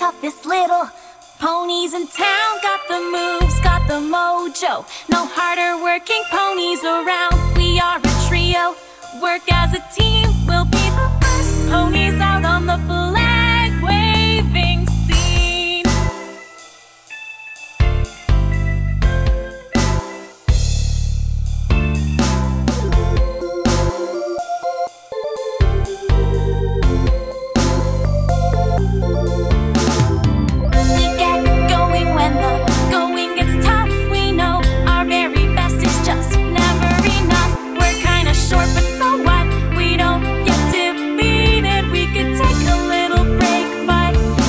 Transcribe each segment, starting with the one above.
toughest little ponies in town. Got the moves, got the mojo. No harder working ponies around. We are a trio, work as a team. We'll be the first ponies out on the flag waving scene. We get going when the going gets tough. We know our very best is just never enough. We're kinda short, but so what? We don't get defeated. We could take a little break, but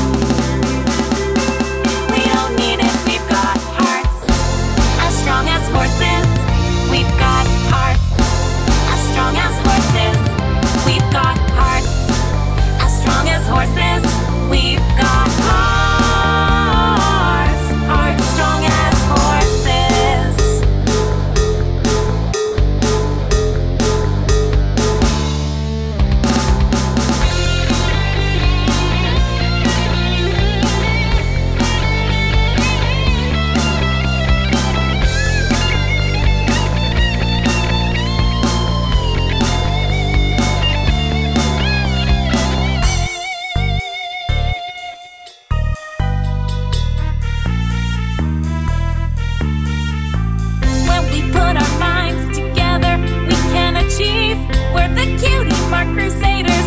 we don't need it. We've got hearts as strong as horses. We've got hearts as strong as horses. We've got hearts as strong as horses. We've got hearts, hearts strong as horses. When we put our minds together, we can achieve. We're the cutie mark crusaders.